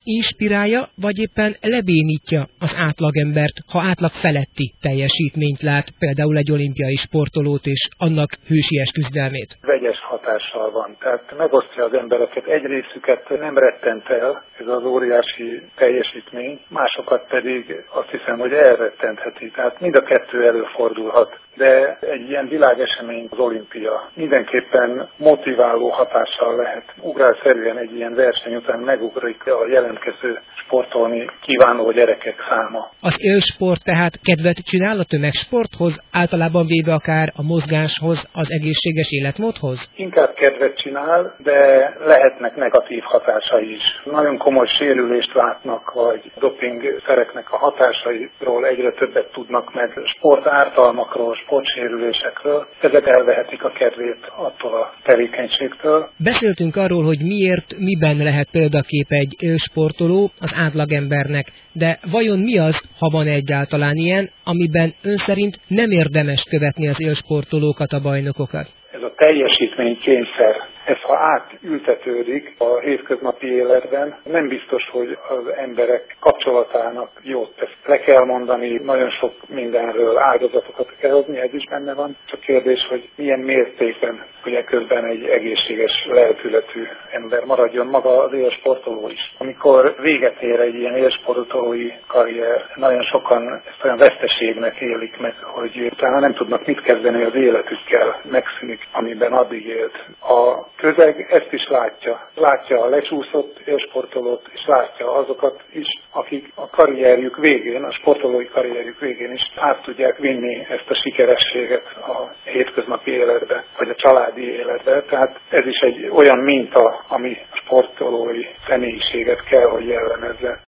inspirálja, vagy éppen lebénítja az átlagembert, ha átlag feletti teljesítményt lát, például egy olimpiai sportolót és annak hősies küzdelmét? Vegyes hatással van, tehát megosztja az embereket. Egy részüket nem rettent el ez az óriási teljesítmény, másokat pedig azt hiszem, hogy elrettentheti. Tehát mind a kettő előfordulhat. De egy ilyen világesemény az olimpia mindenképpen motiváló hatással lehet. Ugrálszerűen egy ilyen verseny után megugrik a jelentkező sportolni kívánó gyerekek száma. Az élsport tehát kedvet csinál a tömegsporthoz, általában véve akár a mozgáshoz, az egészséges életmódhoz? Inkább kedvet csinál, de lehetnek negatív hatásai is. Nagyon komoly sérülést látnak, vagy dopingszereknek a hatásairól egyre többet tudnak meg, sportártalmakról, sportsérülésekről. Ezek elvehetik a kedvét attól a tevékenységtől. Beszéltünk arról, hogy miért, miben lehet példakép egy élsportoló az átlagembernek, de vajon mi az, ha van egyáltalán ilyen, amiben ön szerint nem érdemes követni az élsportolókat, a bajnokokat? Ez a teljesítménykényszer. Ez ha átültetődik a hétköznapi életben, nem biztos, hogy az emberek kapcsolatának jót tesz. Le kell mondani, nagyon sok mindenről áldozatokat kell hozni, ez is benne van. Csak kérdés, hogy milyen mértékben, hogy eközben egy egészséges lelkületű ember maradjon maga az élsportoló is. Amikor véget ér egy ilyen élsportolói karrier, nagyon sokan ezt olyan veszteségnek élik meg, hogy utána nem tudnak mit kezdeni az életükkel, megszűnik, amiben addig élt. A közeg ezt is látja. Látja a lecsúszott élsportolót, és látja azokat is, akik a karrierjük végén, a sportolói karrierjük végén is át tudják vinni ezt a sikerességet a hétköznapi életbe, vagy a családi életbe. Tehát ez is egy olyan minta, ami a sportolói személyiséget kell, hogy jellemezze.